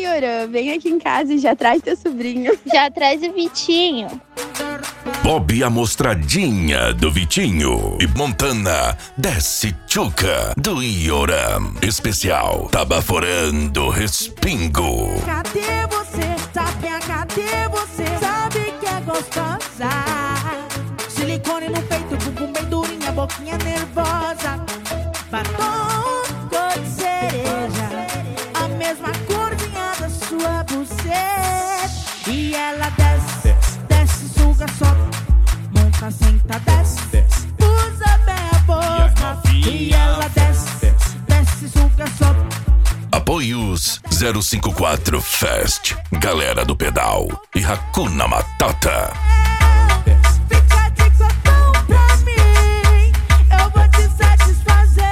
Ei, Yoram, vem aqui em casa e já traz teu sobrinho. Já traz o Vitinho. Bob Amostradinha do Vitinho e Montana desce tchuca do Yoram. Especial Tabaforando Respingo. Cadê você? Sabe, cadê você? Sabe que é gostosa. Silicone no peito, bumbum bem durinha, boquinha nervosa. Batom cor de cereja, a mesma corzinha da sua buceta. E ela desce, desce, suga, sobe, monta, senta, desce, usa bem a boca. E ela desce, desce, suga, sobe. Apoios 054 Fest, Galera do Pedal e Hakuna Matata. Fica de cotão pra mim, eu vou te satisfazer.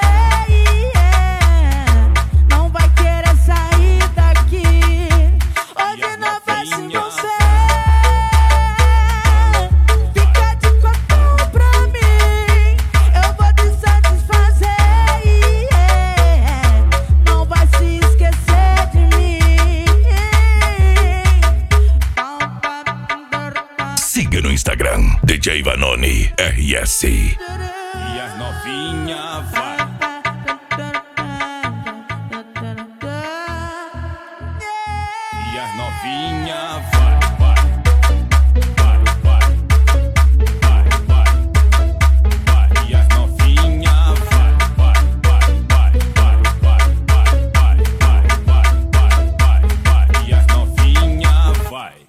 Não vai querer sair daqui, hoje não vai se você. Fica de cotão pra mim, eu vou te satisfazer. Não vai se esquecer de mim. Siga no Instagram DJ Vanoni RS.